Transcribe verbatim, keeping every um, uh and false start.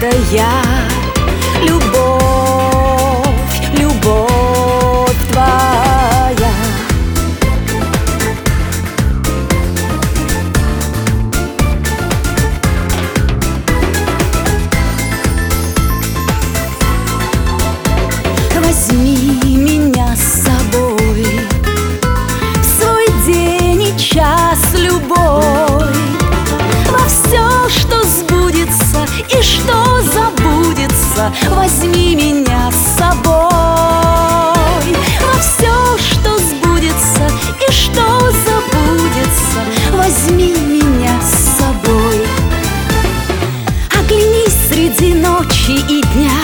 это я. Любовь, любовь твоя. Возьми меня с собой в свой день и час, любовь, во все, что сбудется и что забудется. Возьми меня с собой во все, что сбудется и что забудется. Возьми меня с собой. Оглянись среди ночи и дня,